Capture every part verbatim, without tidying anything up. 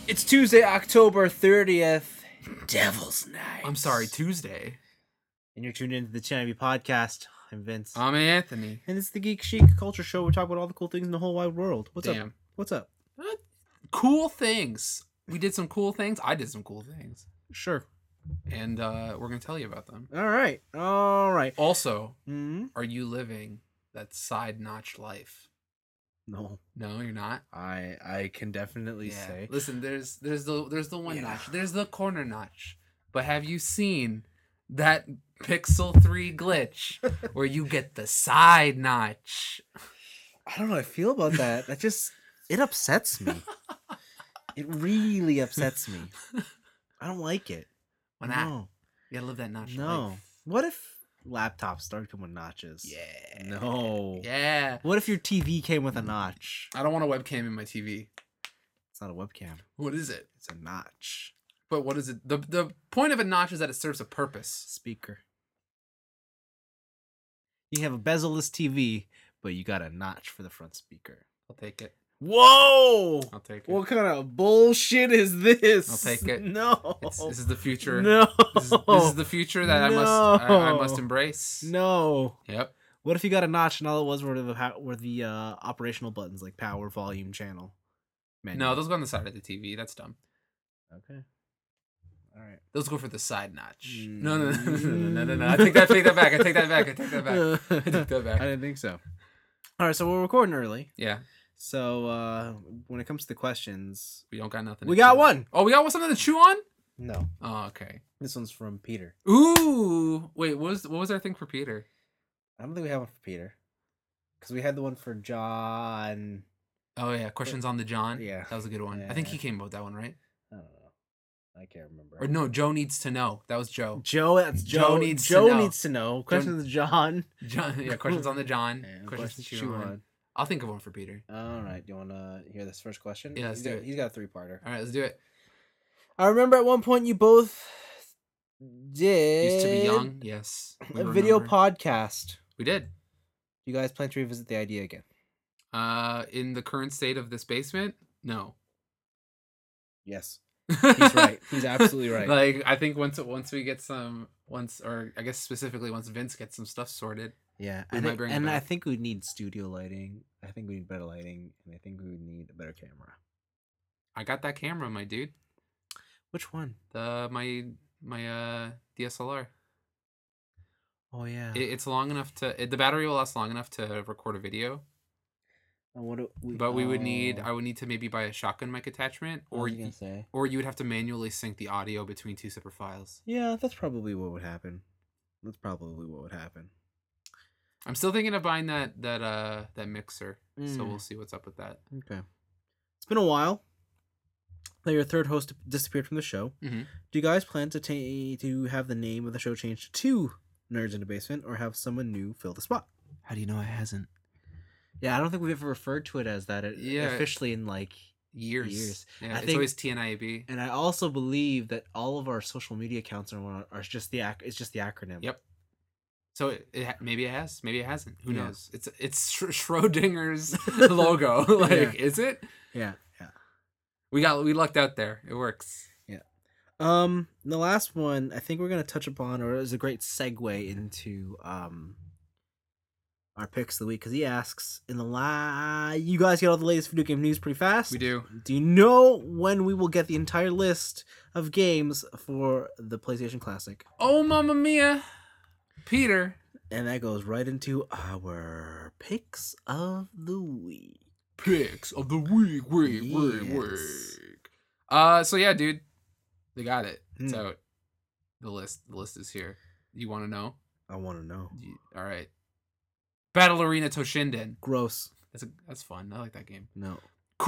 It's Tuesday, October thirtieth, Devil's Night. I'm sorry, Tuesday. And you're tuned into the T N I B podcast. I'm Vince. I'm Anthony. And it's the Geek Chic Culture Show. We talk about all the cool things in the whole wide world. What's Damn. up? What's up? Uh, cool things. We did some cool things. I did some cool things. Sure. And uh, we're going to tell you about them. All right. All right. Also, Mm-hmm. are you living that side notch life? No. No, you're not. I I can definitely Yeah. say. Listen, there's there's the there's the one Yeah. notch. There's the corner notch. But have you seen that Pixel three glitch where you get the side notch? I don't know how I feel about that. That just, it upsets me. It really upsets me. I don't like it. Why not? No. You gotta live that notch No. life. What if laptops start coming with notches? Yeah. No. Yeah. What if your T V came with a notch? I don't want a webcam in my T V. It's not a webcam. What is it? It's a notch. But what is it? The the point of a notch is that it serves a purpose. Speaker. You have a bezel-less T V, but you got a notch for the front speaker. I'll take it. Whoa! I'll take it. What kind of bullshit is this? I'll take it. No. It's, this is the future. No. This is, this is the future that I must I, I No. must embrace. No. Yep. What if you got a notch and all it was were the ha- were the uh, operational buttons like power, volume, channel? Menu? No, those go on the side of the T V. That's dumb. Okay. All right. Those go for the side notch. Mm. No, no, no, no, no, no, no, no. I take that, take that back. I take that back. I take that back. I take that back. I didn't think so. All right, so we're recording early. Yeah, So uh when it comes to the questions, we don't got nothing. we to got chew. one. Oh, we got something to chew on. No, Oh, okay. this one's from Peter. Ooh, wait. What was what was our thing for Peter? I don't think we have one for Peter because we had the one for John. Oh yeah, questions on the John. Yeah. That was a good one. Yeah, I think yeah. he came up with that one, right? I don't know. I can't remember. Or no, Joe needs to know. That was Joe. Joe. That's Joe Joe. needs to Joe know. needs to know. Questions of John. John. Yeah, questions on the John. And questions, questions to to chew chew on. on. I'll think of one for Peter. All right. Do you want to hear this first question? Yeah, let's he's do got, it. He's got a three-parter. All right, let's do it. I remember at one point you both did Used to be young. Yes. we a video remember. podcast. We did. You guys plan to revisit the idea again? Uh, in the current state of this basement, no. Yes. He's right. He's absolutely right. Like I think once once we get some once or I guess specifically once Vince gets some stuff sorted. Yeah, We I might think, bring it and I back. think we need studio lighting. I think we need better lighting, and I think we would need a better camera. I got that camera, my dude. Which one? The my my uh D S L R. Oh yeah. It, it's long enough to it, the battery will last long enough to record a video. Oh, what do we, But we would need oh, I would need to maybe buy a shotgun mic attachment, what or was I y- gonna say? or you would have to manually sync the audio between two separate files. Yeah, that's probably what would happen. That's probably what would happen. I'm still thinking of buying that that uh that mixer, so Mm. we'll see what's up with that. Okay. It's been a while that your third host disappeared from the show. Mm-hmm. Do you guys plan to ta- to have the name of the show changed to Nerds in the Basement, or have someone new fill the spot? How do you know it hasn't? Yeah, I don't think we've ever referred to it as that uh, Yeah. officially in like. Years. Years. Yeah, I it's think- always T N I A B. And I also believe that all of our social media accounts are, are just the ac- it's just the acronym. Yep. So it, it ha- maybe it has, maybe it hasn't. Who Yeah. knows? It's it's Sch- Schrodinger's logo. Like, Yeah. is it? Yeah. Yeah. We got we lucked out there. It works. Um, the last one I think we're gonna touch upon, or is a great segue into um our picks of the week, because he asks in the la you guys get all the latest video game news pretty fast. We do. Do you know when we will get the entire list of games for the PlayStation Classic? Oh, Mamma Mia, Peter. And that goes right into our picks of the week. Picks of the week, week, week, Yes. week. Uh, so yeah, dude, they got it. It's Hmm. out. The list, the list is here. You want to know? I want to know. You- all right. Battle Arena Toshinden. Gross. That's a that's fun. I like that game. No.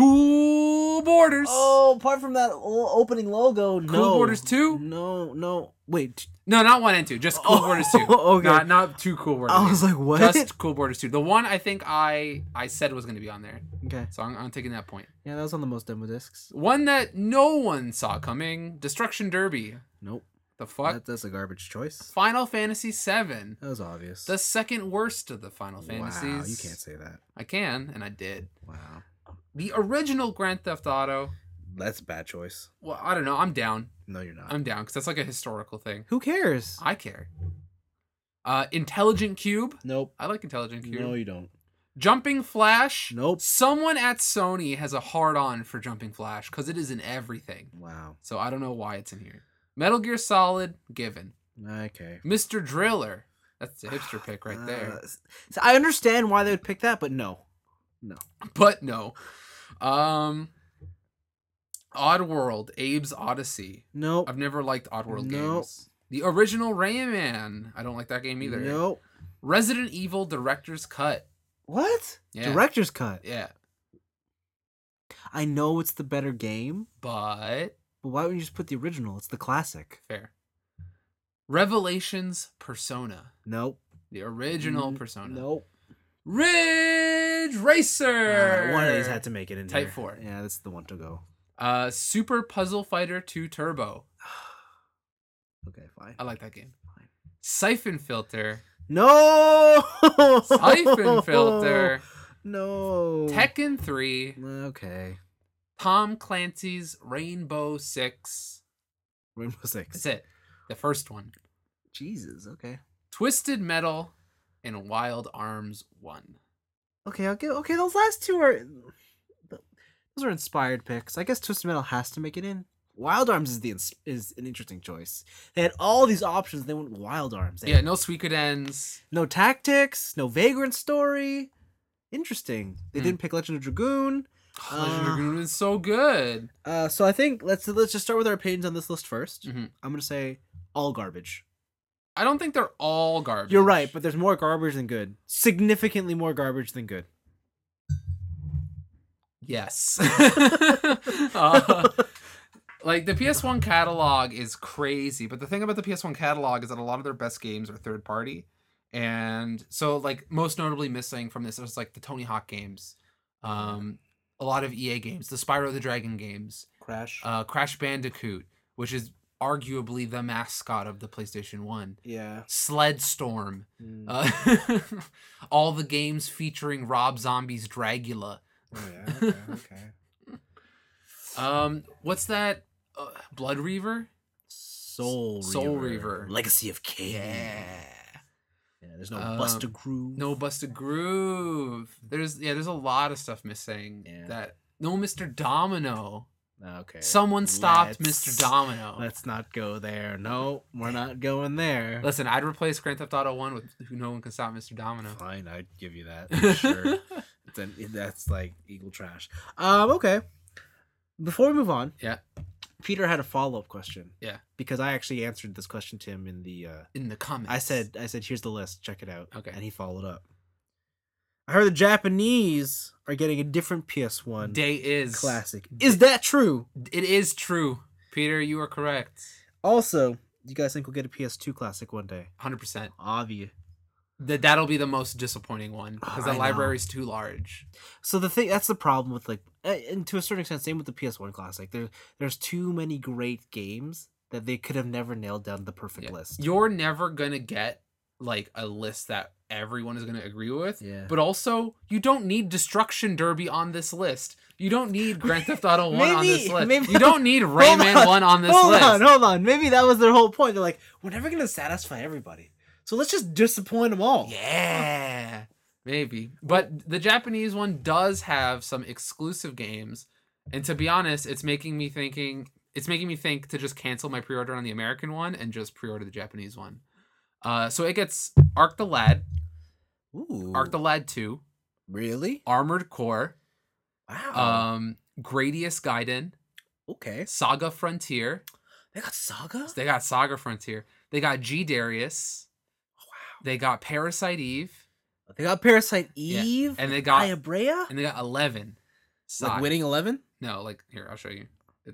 Cool Borders. Oh, apart from that o- opening logo, no. Cool Borders two? No, no. Wait. No, not one and two. Just Cool Oh, Borders two. okay. Not not two Cool Borders. I was like, what? Just Cool Borders two. The one I think I I said was going to be on there. Okay. So I'm, I'm taking that point. Yeah, that was on the most demo discs. One that no one saw coming. Destruction Derby. Nope. The fuck? That, that's a garbage choice. Final Fantasy seven. That was obvious. The second worst of the Final Fantasies. Wow, you can't say that. I can, and I did. Wow. The original Grand Theft Auto. That's a bad choice. Well, I don't know. I'm down. No, you're not. I'm down because that's like a historical thing. Who cares? I care. Uh, Intelligent Cube. Nope. I like Intelligent Cube. No, you don't. Jumping Flash. Nope. Someone at Sony has a hard-on for Jumping Flash because it is in everything. Wow. So I don't know why it's in here. Metal Gear Solid, given. Okay. Mister Driller. That's a hipster pick right there. Uh, so I understand why they would pick that, but no. No. But no. Um, Oddworld, Abe's Odyssey. Nope. I've never liked Oddworld Nope. games. The original Rayman. I don't like that game either. Nope. Resident Evil Director's Cut. What? Yeah. Director's cut. Yeah. I know it's the better game, But but why wouldn't you just put the original? It's the classic. fair. Revelations Persona. Nope. The original Mm, Persona. Nope. Ridge Racer. Uh, one of these had to make it in Type here. four. Yeah, that's the one to go. Uh, Super Puzzle Fighter two Turbo. Okay, fine. I like that game. Fine. Siphon Filter. No. Siphon Filter. No. Tekken three. Okay. Tom Clancy's Rainbow Six. Rainbow Six. That's it. The first one. Jesus. Okay. Twisted Metal and Wild Arms one. Okay. Okay. Okay. Those last two are. Those are inspired picks. I guess Twisted Metal has to make it in. Wild Arms is the ins- is an interesting choice. They had all these options. They went Wild Arms. They Yeah, had no Suikoden's. no Tactics. No Vagrant Story. Interesting. They Hmm. didn't pick Legend of Dragoon. Oh, Legend of Uh, Dragoon is so good. Uh, so I think let's let's just start with our opinions on this list first. Mhm. I'm gonna say all garbage. I don't think they're all garbage. You're right, but there's more garbage than good. Significantly more garbage than good. Yes. uh, like the P S one catalog is crazy, but the thing about the P S one catalog is that a lot of their best games are third party. And so like most notably missing from this was like the Tony Hawk games. Um a lot of E A games, the Spyro the Dragon games, Crash. uh Crash Bandicoot, which is arguably the mascot of the PlayStation one. yeah. Sled Storm. Mm. Uh, all the games featuring Rob Zombie's Dragula. Oh, yeah. Okay. Okay. Um, what's that? Uh, Blood Reaver? Soul Reaver. Soul Reaver. Legacy of Kain. Yeah. Yeah. There's no Um, Busta Groove. No Busted Groove. There's yeah, there's a lot of stuff missing. Yeah. That no Mister Domino. Okay. Someone stopped Let's- Mister Domino. Let's not go there. No, we're not going there. Listen, I'd replace Grand Theft Auto one with Who No One Can Stop Mister Domino. Fine, I'd give you that. For sure. Then that's like eagle trash. Um. Okay. Before we move on, Yeah. Peter had a follow up question. Yeah. Because I actually answered this question to him in the. Uh, In the comments. I said, I said, here's the list. Check it out. Okay. And he followed up. I heard the Japanese are getting a different P S one Day is classic. Is that true? It is true. Peter, you are correct. Also, do you guys think we'll get a P S two classic one day? one hundred percent. Obvious. That that'll be the most disappointing one because I the know. library's too large. So the thing that's the problem with like, uh, and to a certain extent, same with the P S one classic. There, there's too many great games that they could have never nailed down the perfect Yeah. list. You're never gonna get like a list that everyone is gonna agree with. Yeah. But also, you don't need Destruction Derby on this list. You don't need Grand Theft Auto one on this Maybe- list. maybe- You don't need Hold Rayman on, one on this hold list. on, hold on. Maybe that was their whole point. They're like, we're never gonna satisfy everybody, so let's just disappoint them all. Yeah, maybe. But the Japanese one does have some exclusive games, and to be honest, it's making me thinking. It's making me think to just cancel my pre-order on the American one and just pre-order the Japanese one. Uh, so it gets Arc the Lad, Ooh, Arc the Lad two, really? Armored Core, Wow. um, Gradius Gaiden, okay. Saga Frontier. They got Saga. They got Saga Frontier. They got G Darius. Wow. They got Parasite Eve, They got Parasite Yeah, Eve. and they got- Ayabrea. and they got Eleven. Like Saga. winning eleven. No, like here, I'll show you. It,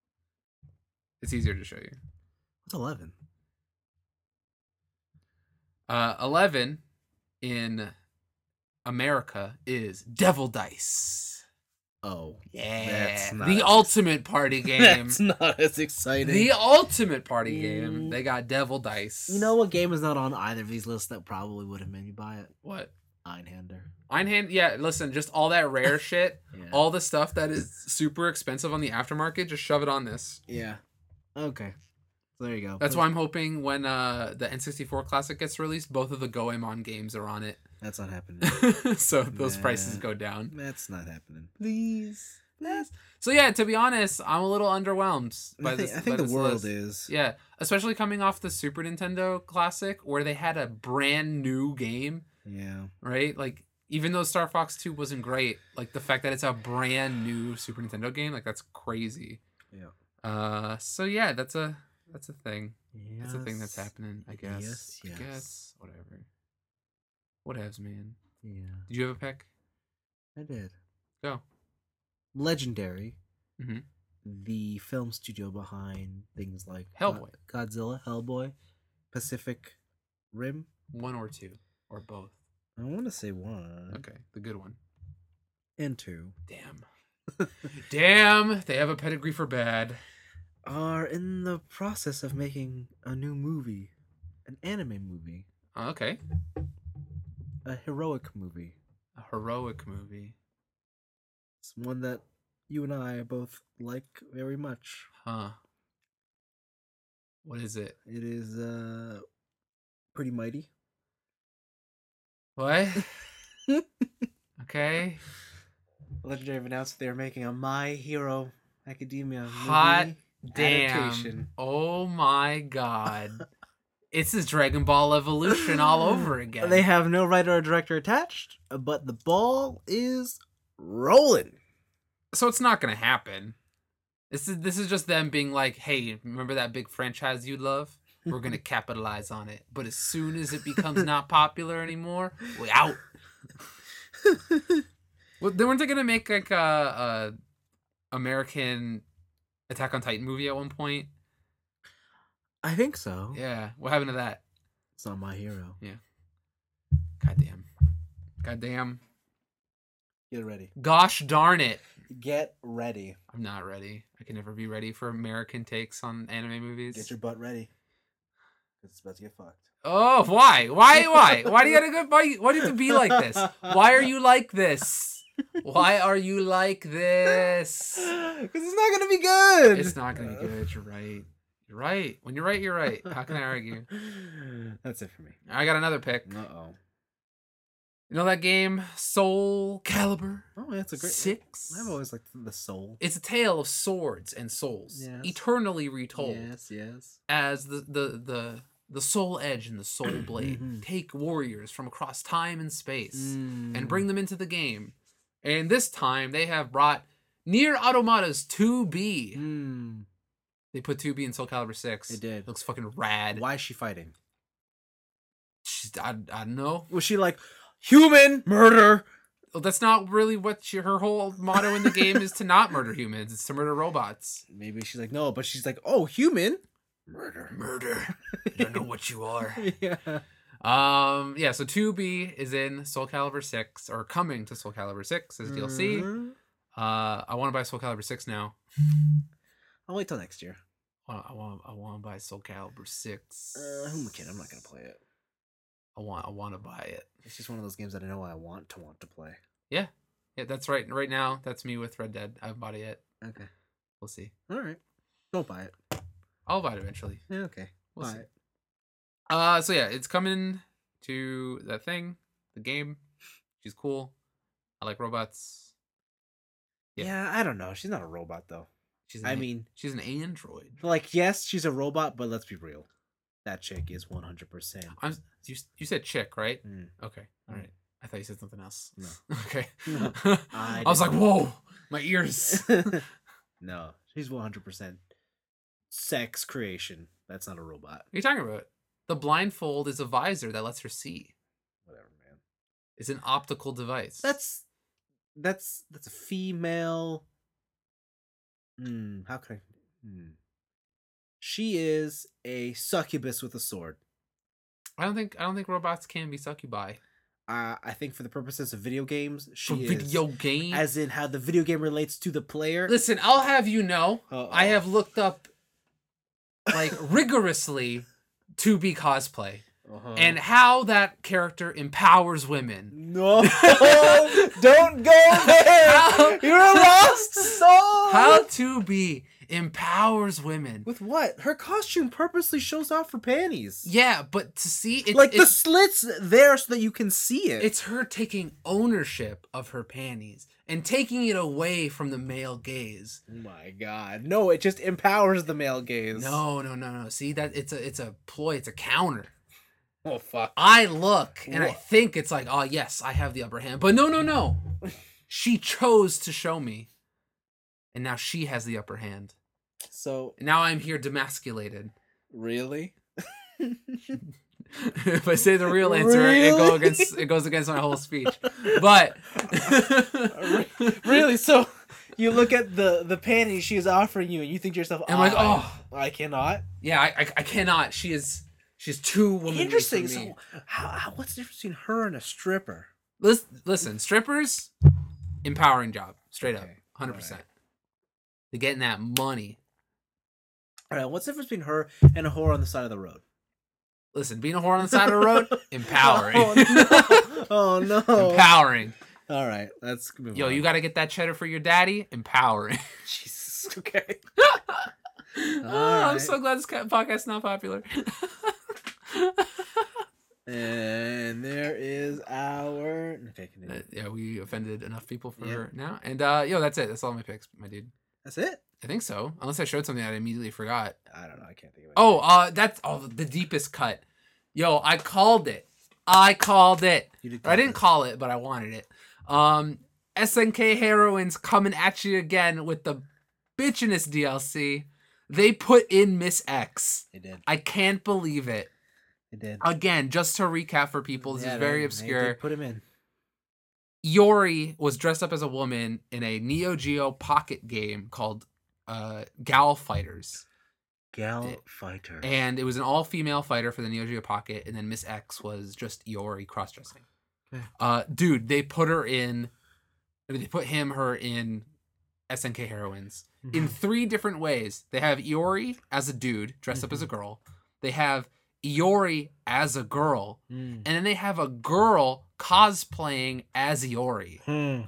it's easier to show you. What's eleven? Uh, Eleven in America is Devil Dice. Oh, Yeah, That's not the as- ultimate party game. that's not as exciting. The ultimate party game. Mm. They got Devil Dice. You know what game is not on either of these lists that probably would have made me buy it? what? Einhander. Einhand, yeah, listen, just all that rare shit, Yeah. all the stuff that is super expensive on the aftermarket, just shove it on this. Yeah. Okay. So there you go. That's why I'm hoping when uh, the N sixty-four Classic gets released, both of the Goemon games are on it. That's not happening. So those Nah. prices go down. That's not happening. Please. Please. So yeah, to be honest, I'm a little underwhelmed by I think, this. I think by the this world list. is. Yeah, especially coming off the Super Nintendo Classic where they had a brand new game, Yeah. right? Like, even though Star Fox two wasn't great, like the fact that it's a brand new Super Nintendo game, like that's crazy. Yeah. Uh, so yeah, that's a that's a thing. Yes. That's a thing that's happening. I guess. Yes, yes. I guess. Whatever. Whatevs, man. Yeah. Did you have a pick? I did. Go. Legendary. Mhm. The film studio behind things like Hellboy. God- Godzilla, Hellboy, Pacific Rim. One or two or both. I want to say one Okay, the good one. and two Damn. Damn, they have a pedigree for bad. are in the process of making a new movie, an anime movie, Oh, okay. a heroic movie. A heroic movie. It's one that you and I both like very much. Huh. What is it? It is uh pretty mighty. What? Okay. Legendary have announced they're making a My Hero Academia movie Hot damn. adaptation. Oh my god. It's this Dragon Ball Evolution all over again. They have no writer or director attached, but the ball is rolling. So it's not gonna happen. This is this is just them being like, hey, remember that big franchise you love? We're gonna capitalize on it. But as soon as it becomes not popular anymore, we out. Well, they weren't they gonna make like a, a American Attack on Titan movie at one point? I think so. Yeah. What happened to that? It's not My Hero. Goddamn. Goddamn. Get ready. Gosh darn it. Get ready. I'm not ready. I can never be ready for American takes on anime movies. Get your butt ready. It's about to get fucked. Oh, why? Why? Why? Why do you gotta go? Why? Why do you have to be like this? Why are you like this? Why are you like this? Because it's not gonna be good. It's not gonna be good. You're right. You're right. When you're right, you're right. How can I argue? That's it for me. I got another pick. Uh oh. You know that game, Soul Calibur? Oh, yeah, it's a great. Six. I've always liked the soul. It's a tale of swords and souls, Yes. eternally retold. Yes, yes. As the the the the soul edge and the soul blade Mhm. take warriors from across time and space Mm. and bring them into the game. And this time they have brought Nier Automata's two B. Mm. They put two B in Soul Calibur six. It did. Looks fucking rad. Why is she fighting? She's, I, I don't know. Was she like human murder? Well, that's not really what she, her whole motto in the game is, to not murder humans. It's to murder robots. Maybe she's like no, but she's like oh human murder. Murder. I don't know what you are. Yeah. Um. Yeah. So two B is in Soul Calibur six, or coming to Soul Calibur six as D L C. Mhm. Uh, I want to buy Soul Calibur six now. I'll wait till next year. Uh, I want. I want to buy Soul Calibur six. Uh, who am I kidding? I'm not gonna play it. I want. I want to buy it. It's just one of those games that I know I want to want to play. Yeah. Yeah. That's right. Right now, that's me with Red Dead. I haven't bought it yet. Okay. We'll see. All right. Don't buy it. I'll buy it eventually. Yeah, okay. We'll buy see. it. Uh. So yeah, it's coming to that thing, the game. She's cool. I like robots. Yeah. Yeah. I don't know. She's not a robot though. She's. An I a- mean, she's an android. like, yes, she's a robot, but let's be real. That chick is one hundred percent. I'm. You. You said chick, right? Mm. Okay. All right. I thought you said something else. No. Okay. No, I, I was like, didn't. whoa, my ears. No, she's one hundred percent sex creation. That's not a robot. What are you talking about? The blindfold is a visor that lets her see. Whatever, man. It's an optical device. That's that's that's a female. Hmm. How could I? Hmm. She is a succubus with a sword. I don't think I don't think robots can be succubi. Uh, I think for the purposes of video games, she For is. video game. As in how the video game relates to the player. Listen, I'll have you know, Uh-oh. I have looked up like rigorously to be cosplay. Uh-huh. and how that character empowers women. No, don't go there. How- You're a lost soul. How to be empowers women. With what? Her costume purposely shows off her panties. Yeah, but to see it's, like the it's, slits there so that you can see it. it's her taking ownership of her panties and taking it away from the male gaze. Oh my god. No, it just empowers the male gaze. No, no, no, no. See that it's a it's a ploy, it's a counter. Oh fuck. I look and I What? think it's like, oh yes, I have the upper hand. But no, no, no. She chose to show me. And now she has the upper hand. So And now I'm here demasculated. really? If I say the real answer, it go Really? against it goes against my whole speech. But Really? So you look at the the panties she is offering you and you think to yourself, I'm like, I- oh I cannot. yeah, I, I I cannot. She is she's too womanly. Interesting. For me. So how, how what's the difference between her and a stripper? Listen, listen, strippers, empowering job, straight up, Okay, hundred percent. alright. They're getting that money. All right, what's the difference between her and a whore on the side of the road? Listen, being a whore on the side of the road, empowering. Oh no! Oh, no. Empowering. All right, let's move Yo, on. you got to get that cheddar for your daddy. Empowering. Jesus. Okay. Oh, I'm Alright. so glad this ca- podcast's not popular. And there is our. Okay, continue. Uh, yeah, we offended enough people for Yeah. now. And uh, yo, that's it. That's all my picks, my dude. That's it. I think so. Unless I showed something that I immediately forgot. I don't know. I can't think of it. Oh, uh, that's oh the deepest cut. Yo, I called it. I called it. You did I didn't this. call it, but I wanted it. Um, S N K Heroines coming at you again with the bitchinest D L C. They put in Miss X. They did. I can't believe it. They did. Again, just to recap for people, this Yeah, is they- very they obscure. did put him in. Iori was dressed up as a woman in a Neo Geo pocket game called uh, Gal Fighters. Gal Yeah. fighter. And it was an all-female fighter for the Neo Geo Pocket, and then Miss X was just Iori cross-dressing. Okay. Uh, dude, they put her in, I mean, they put him, her in S N K Heroines in three different ways. They have Iori as a dude dressed up as a girl. They have Iori as a girl, Mm. and then they have a girl cosplaying as Iori. Hmm.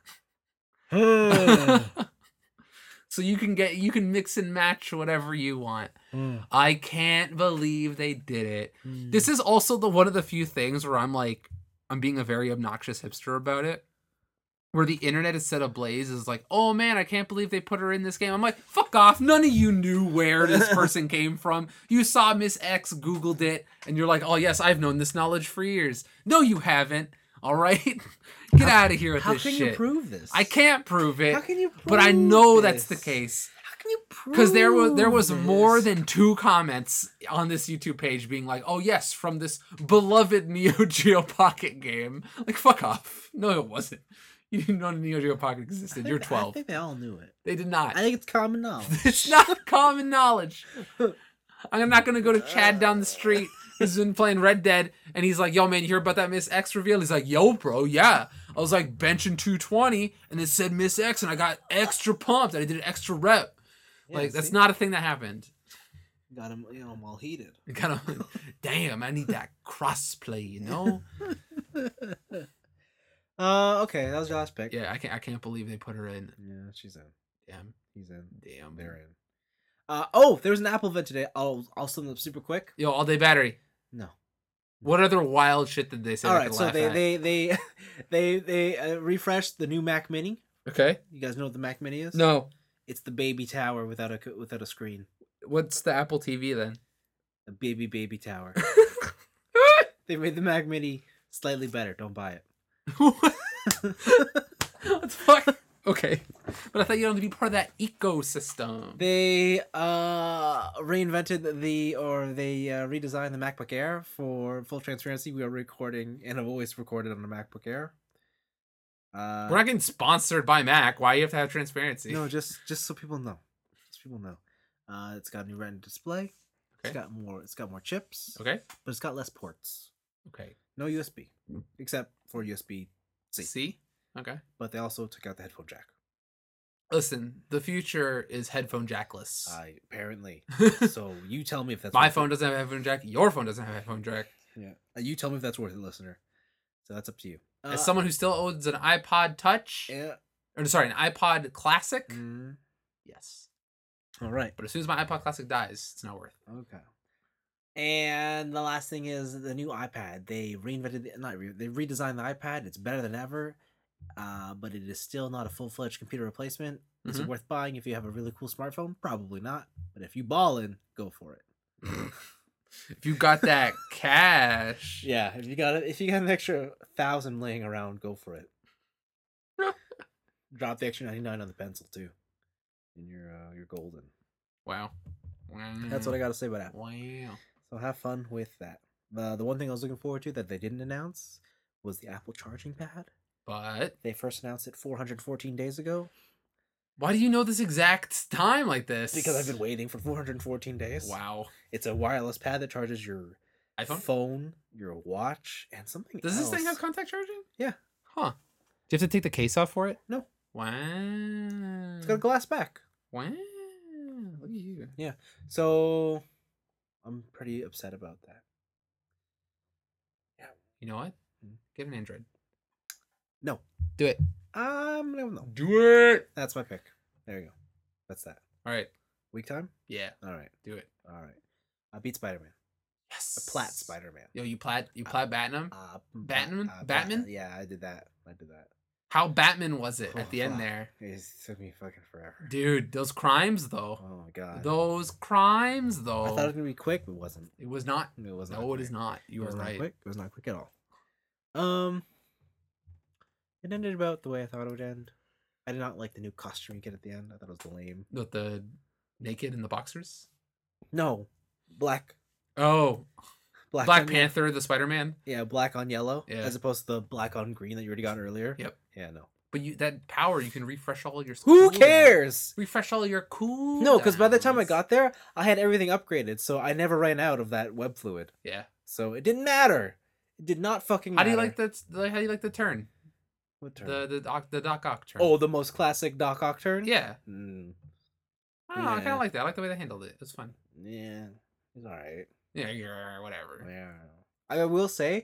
Hmm. So you can get you can mix and match whatever you want. Hmm. I can't believe they did it. Hmm. This is also the one of the few things where I'm like, I'm being a very obnoxious hipster about it. Where the internet is set ablaze is like, oh man, I can't believe they put her in this game. I'm like, fuck off. None of you knew where this person came from. You saw Miss X, Googled it, and you're like, oh yes, I've known this knowledge for years. No, you haven't. All right? Get out of here with How this can shit. you prove this? I can't prove it. How can you prove but I know that's the this? case. How can you prove Because there was there was this? more than two comments on this YouTube page being like, "Oh yes, from this beloved Neo Geo Pocket game." Like, fuck off. No, it wasn't. You didn't know Neo Geo Pocket I existed. think- You're I twelve. think they all knew it. They did not. I think it's common knowledge. It's not common knowledge. I'm not gonna go to Chad down the street who's been playing Red Dead, and he's like, "Yo, man, you hear about that Miss X reveal?" He's like, "Yo, bro, yeah." I was like benching two twenty, and it said Miss X, and I got extra pumped, and I did an extra rep. Yeah, Like that's see? not a thing that happened. Got him, you know, I'm all heated. Kind of, damn, I need that crossplay, you know? Uh, okay, that was your last pick. Yeah, I can't, I can't believe they put her in. Yeah, she's in. Damn, He's in. damn. They're in. Uh, oh, there was an Apple event today. I'll I'll sum them up super quick. Yo, all day battery. No. What other wild shit did they say? All I right, could so laugh they, at? they they they they uh, refreshed the new Mac Mini. Okay. You guys know what the Mac Mini is? No. It's the baby tower without a co- without a screen. What's the Apple T V then? A baby baby tower. They made the Mac Mini slightly better. Don't buy it. What the fuck? Okay, but I thought you wanted to be part of that ecosystem. They uh reinvented the or they uh, redesigned the MacBook Air. For full transparency, we are recording and have always recorded on the MacBook Air. Uh, We're not getting sponsored by Mac. Why you have to have transparency? no, just just so people know, just people know. Uh, it's got a new Retina display. It's Okay. got more. It's got more chips, Okay. but it's got less ports. Okay. No U S B, except for U S B C. See? Okay. But they also took out the headphone jack. Listen, the future is headphone jackless. I apparently. So you tell me if that's My worth phone it. doesn't have a headphone jack. Your phone doesn't have a headphone jack. Yeah. Uh, You tell me if that's worth it, listener. So that's up to you. Uh, As someone who still owns an iPod Touch, yeah. or sorry, an iPod Classic, Mm, yes. all right. But as soon as my iPod Classic dies, it's not worth it. Okay. And the last thing is the new iPad. They reinvented, the, not re, they redesigned the iPad. It's better than ever, uh, but it is still not a full fledged computer replacement. Is Mhm. it worth buying if you have a really cool smartphone? Probably not. But if you ballin', go for it. If you got that cash, Yeah, if you got it, if you got an extra thousand laying around, go for it. Drop the extra ninety nine on the pencil too, and you're uh, you're golden. wow. wow. That's what I got to say about Apple. Wow. So have fun with that. The the one thing I was looking forward to that they didn't announce was the Apple charging pad. But They first announced it four hundred fourteen days ago why do you know this exact time like this? because I've been waiting for four hundred fourteen days. Wow. It's a wireless pad that charges your iPhone? phone, your watch, and something Does else. this thing have contact charging? Yeah. Huh. Do you have to take the case off for it? No. Wow. It's got a glass back. Wow. Look at you. So I'm pretty upset about that. You know what? Hmm. Get an Android. No. Do it. Um, no, no. Do it. That's my pick. There you go. That's that. All right. Week time? Yeah. All right. Do it. All right. I beat Spider Man. Yes. A plat Spider Man. Yo, you plat you plat Batman? Uh, Batman? uh, Batman? Bat- yeah, I did that. I did that. How Batman was it Oh, at the end fuck. there? It took me fucking forever. Dude, those crimes though. Oh my god. Those crimes though. I thought it was gonna be quick, but it wasn't. It was not. It was not. No, quick. it is not. You It are was not right. quick. It was not quick at all. Um, it ended about the way I thought it would end. I did not like the new costume you get at the end. I thought it was lame. With the naked and the boxers. No, black, Oh, black, Black on, Panther, the Spider Man. Yeah, black on yellow, Yeah. as opposed to the black on green that you already got earlier. Yep. Yeah, no. But you that power, you can refresh all your. Who cooldowns. cares? Refresh all your cool. No, because by the time I got there, I had everything upgraded, so I never ran out of that web fluid. Yeah. So it didn't matter. It did not fucking How matter. do you like that? How do you like the turn? What turn? The the Doc the Doc Ock turn. Oh, the most classic Doc Ock turn? Yeah. Mm, I don't know. I kind Yeah. of like that. I like the way they handled it. It was fun. yeah, it's alright. Yeah, yeah, whatever. Yeah. I will say,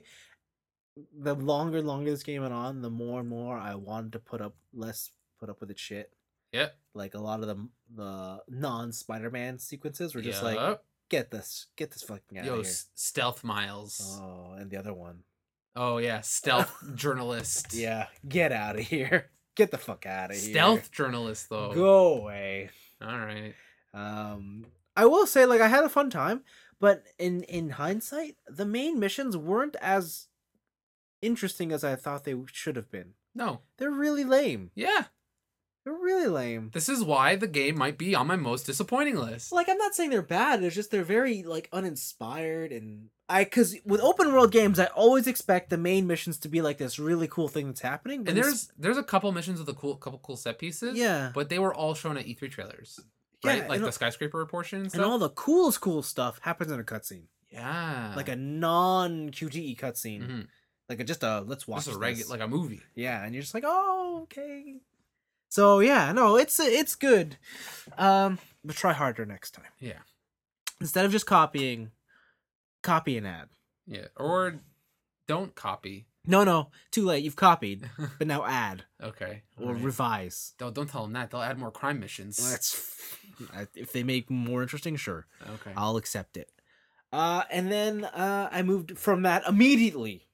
the longer longer this game went on, the more and more I wanted to put up less put up with its shit. Yep. Like a lot of the the non Spider Man sequences were just like, Yup. get this, get this fucking out Yo, of here. S- Stealth Miles. Oh, and the other one. Oh yeah, stealth journalist. Yeah, get out of here. Get the fuck out of here. Stealth journalist though. Go away. All right. Um, I will say, like, I had a fun time, but in in hindsight, the main missions weren't as interesting as I thought they should have been. No. They're really lame. Yeah. They're really lame. This is why the game might be on my most disappointing list. Like, I'm not saying they're bad. It's just they're very like uninspired, and I because with open world games, I always expect the main missions to be like this really cool thing that's happening. but And this- there's there's a couple missions with a cool couple cool set pieces. yeah, But they were all shown at E three trailers. Right? yeah, Like and, the skyscraper portion and and stuff. all the coolest cool stuff happens in a cutscene, yeah. like a non Q T E cutscene, Mhm. like a, just a let's watch Just a this. regular like a movie. Yeah, and you're just like, oh, okay. So yeah, no, it's it's good. Um, but try harder next time. Yeah. Instead of just copying, copy and add. Yeah. Or don't copy. No, no, too late. You've copied, but now add Okay. or alright. revise. Don't don't tell them that. They'll add more crime missions. That's I- if they make more interesting, sure, Okay. I'll accept it. Uh, and then uh, I moved from that immediately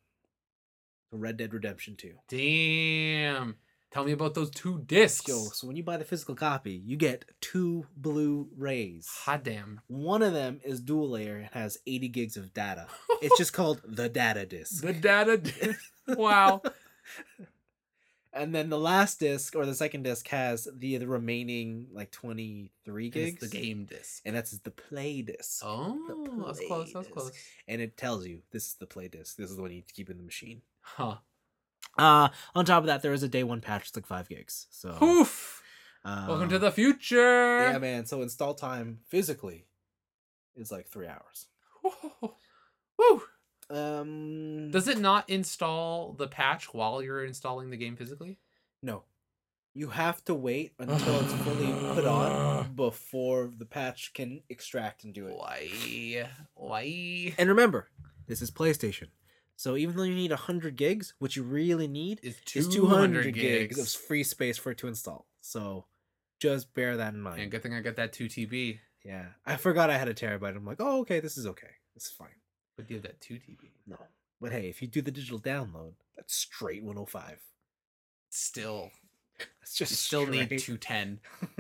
to Red Dead Redemption two. Damn. Tell me about those two discs. Yo, so when you buy the physical copy, you get two Blu-rays. Hot damn. One of them is dual layer and has eighty gigs of data. It's just called the data disc. The data disc. Wow. And then the last disc or the second disc has the the remaining like twenty-three It's gigs. the game disc. And that's the play disc. Oh, that's play close. That's disc. close. And it tells you this is the play disc. This is the one you need to keep in the machine. Huh. Uh on top of that, there is a day one patch. It's like five gigs. So Poof. uh, Welcome to the future. yeah, man. So install time physically is like three hours. Woo. Um, Does it not install the patch while you're installing the game physically? no, you have to wait until it's fully put on before the patch can extract and do it. Why? Why? And remember, This is PlayStation. So even though you need one hundred gigs, what you really need It's is two hundred gigs of free space for it to install. So just bear that in mind. And good thing I got that two T B. Yeah. I forgot I had a terabyte. I'm like, oh, okay, this is okay. This is fine. But you have that two T B. No. But hey, if you do the digital download, that's straight one oh five. Still. That's just You still straight. need two ten.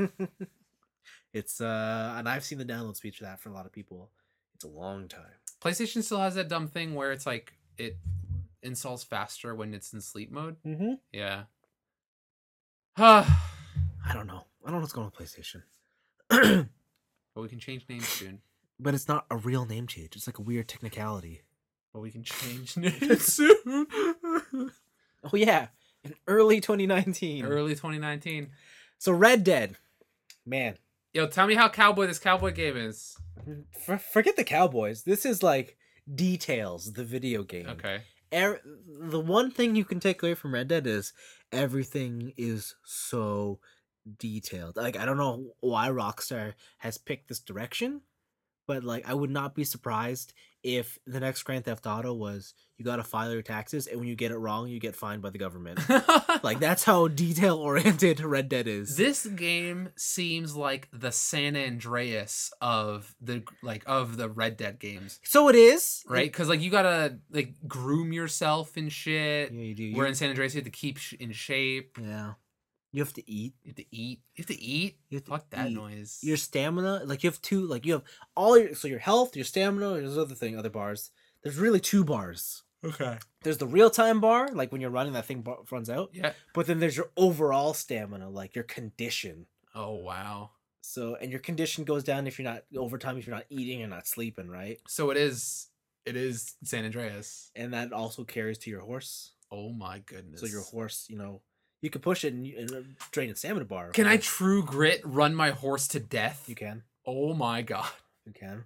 It's uh and I've seen the download speed for that for a lot of people. It's a long time. PlayStation still has that dumb thing where it's like it installs faster when it's in sleep mode. Mm-hmm. Yeah. I don't know. I don't know what's going on with PlayStation. But we can change names soon. But it's not a real name change. It's like a weird technicality. But we can change names soon. Oh yeah, in early twenty nineteen. Early twenty nineteen. So Red Dead, man. Yo, tell me how cowboy this cowboy game is. For, forget the Cowboys. This is like details. The video game. Okay. Er, the one thing you can take away from Red Dead is everything is so detailed. Like I don't know why Rockstar has picked this direction, but like I would not be surprised if the next Grand Theft Auto was you gotta file your taxes and when you get it wrong you get fined by the government. Like that's how detail oriented Red Dead is. This game seems like the San Andreas of the like of the Red Dead games. So it is, Right? Because like you gotta like groom yourself and shit. Yeah, you do. Where You- in San Andreas you have to keep sh- in shape. yeah, you have to eat. You have to eat. You have to eat. You have to Fuck that eat. noise. Your stamina, like you have two, like you have all your so your health, your stamina. There's other thing, other bars. There's really two bars. okay. There's the real time bar, like when you're running, that thing bar- runs out. Yeah. But then there's your overall stamina, like your condition. Oh wow. So and your condition goes down if you're not over time, if you're not eating and not sleeping, right? So it is. It is San Andreas. And that also carries to your horse. Oh my goodness. So your horse, you know, you can push it and, you- and uh, drain its stamina bar. Can I but true grit run my horse to death? You can. Oh my god. You can.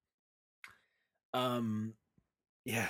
Um, yeah.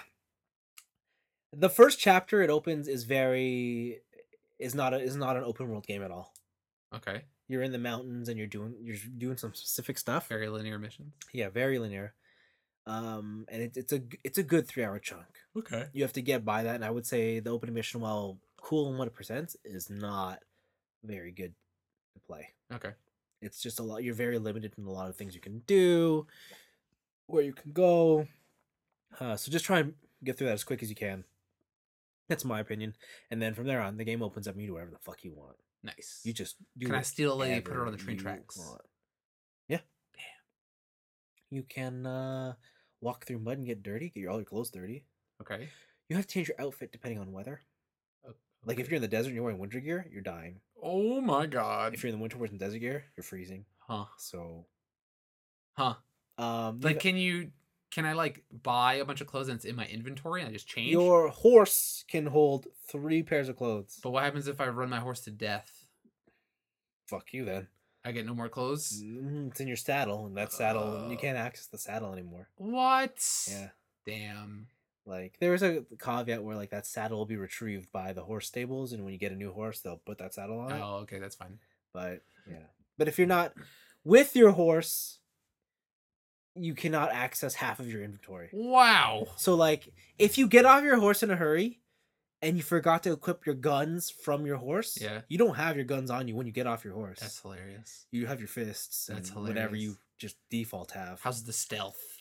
The first chapter it opens is very is not a, is not an open world game at all. Okay. You're in the mountains and you're doing you're doing some specific stuff. Very linear missions. Yeah, very linear. Um, and it, it's a g- it's a good three hour chunk. Okay. You have to get by that, and I would say the opening mission, while cool in what it presents, is not very good to play. Okay. It's just a lot. You're very limited in a lot of things you can do, where you can go. Uh, so just try and get through that as quick as you can. That's my opinion. And then from there on, the game opens up and you do whatever the fuck you want. Nice. You just do. Can I steal a lady, put her on the whatever train you tracks? want. Yeah. Damn. You can uh, walk through mud and get dirty. Get your all your clothes dirty. Okay. You have to change your outfit depending on weather. O- Like if okay. you're in the desert and you're wearing winter gear, you're dying. Oh my god. If you're in the winter wearing desert gear, you're freezing. Huh. So, Huh. um, Like, you- can you? Can I like buy a bunch of clothes and it's in my inventory and I just change? your horse can hold three pairs of clothes. But what happens if I run my horse to death? Fuck you then. I get no more clothes. Mm, It's in your saddle, and that saddle you Uh. can't access the saddle anymore. What? Yeah, Damn. like there is a caveat where like that saddle will be retrieved by the horse stables, and when you get a new horse, they'll put that saddle on it. Oh, okay, that's fine. But yeah, but if you're not with your horse, you cannot access half of your inventory. Wow. So like if you get off your horse in a hurry and you forgot to equip your guns from your horse, Yeah. you don't have your guns on you when you get off your horse. That's hilarious. You have your fists and That's whatever hilarious. you just default have. How's the stealth?